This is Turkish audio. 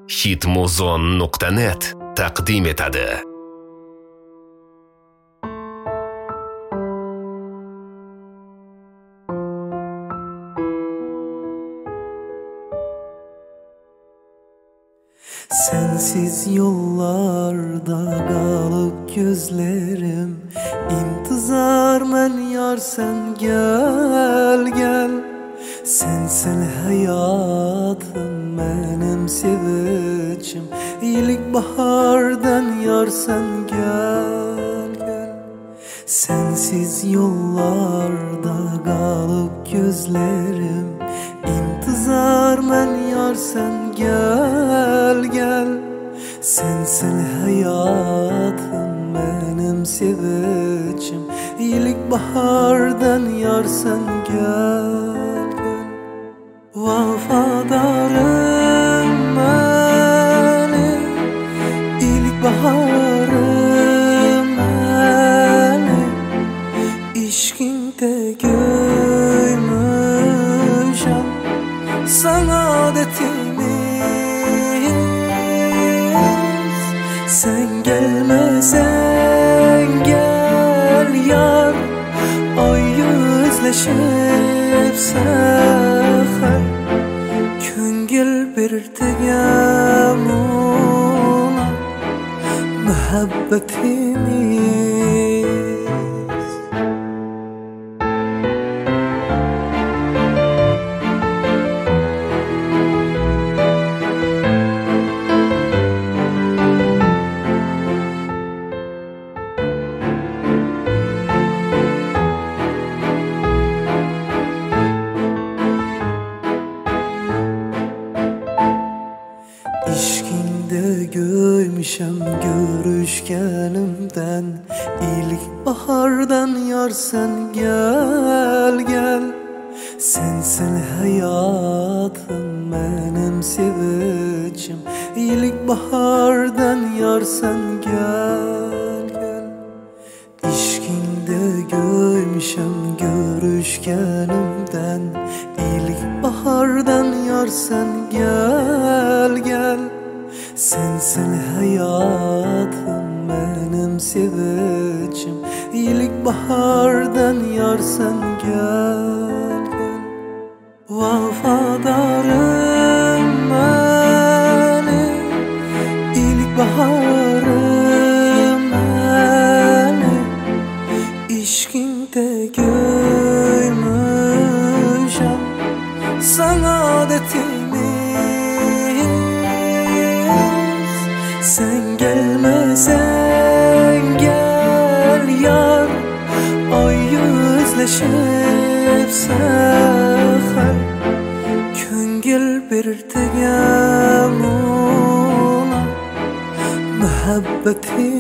hitmuzon.net taqdim etadi. Sensiz yollarda kalıp gözlerim İntizar men yar sen gel gel Sensin hayatım benim sevinçim İyilik bahardan yar sen gel gel Sensiz yollarda kalıp gözlerim İntizar men yar sen gel gel Sensin hayatım benim sevinçim İyilik bahardan yar sen gel gel Vafadarım benim İyilik baharım benim İşkinde göymüşem Saadetimiz Sen gelmesen gel yar Ay yüzleşip sahar Köngül bir tegem ona Muhabbetimiz İşkinde göymüşem görüşkenimden İyilik bahardan yar sen gel gel Sensin hayatım benim sevinçim İyilik bahardan yar sen gel gel İşkinde göymüşem görüşkenimden İyilik bahardan yar sen gel gel Sensin hayatım benim sevinçim İyilik bahardan yar sen gel gel Vafadarım benim İyilik baharım benim İşkinde göymüşem Saadetimiz Sen gelmesen gel yar Ay yüzleşip sahar Köngül bir tegem ona Muhabbetimiz